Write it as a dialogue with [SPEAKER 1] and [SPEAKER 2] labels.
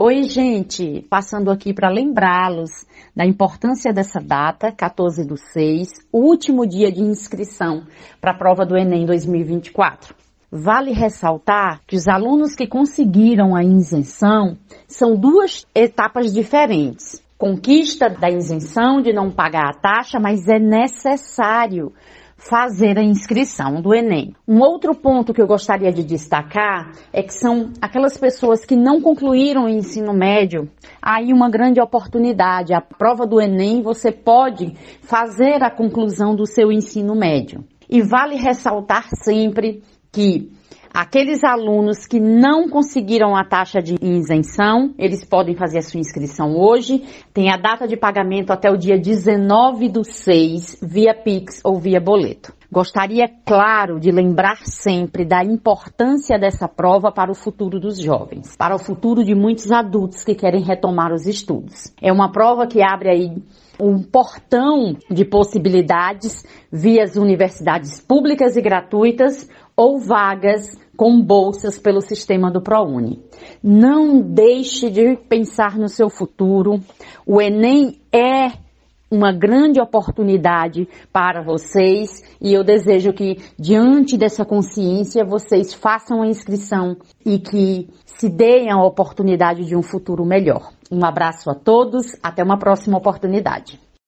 [SPEAKER 1] Oi, gente! Passando aqui para lembrá-los da importância dessa data, 14/6, último dia de inscrição para a prova do Enem 2024. Vale ressaltar que os alunos que conseguiram a isenção são duas etapas diferentes. Conquista da isenção de não pagar a taxa, mas é necessário fazer a inscrição do Enem. Um outro ponto que eu gostaria de destacar é que são aquelas pessoas que não concluíram o ensino médio, aí uma grande oportunidade. A prova do Enem você pode fazer a conclusão do seu ensino médio. E vale ressaltar sempre que aqueles alunos que não conseguiram a taxa de isenção, eles podem fazer a sua inscrição hoje. Tem a data de pagamento até o dia 19/6, via Pix ou via boleto. Gostaria, claro, de lembrar sempre da importância dessa prova para o futuro dos jovens, para o futuro de muitos adultos que querem retomar os estudos. É uma prova que abre aí um portão de possibilidades via as universidades públicas e gratuitas ou vagas com bolsas pelo sistema do ProUni. Não deixe de pensar no seu futuro. O Enem é uma grande oportunidade para vocês e eu desejo que, diante dessa consciência, vocês façam a inscrição e que se deem a oportunidade de um futuro melhor. Um abraço a todos, até uma próxima oportunidade.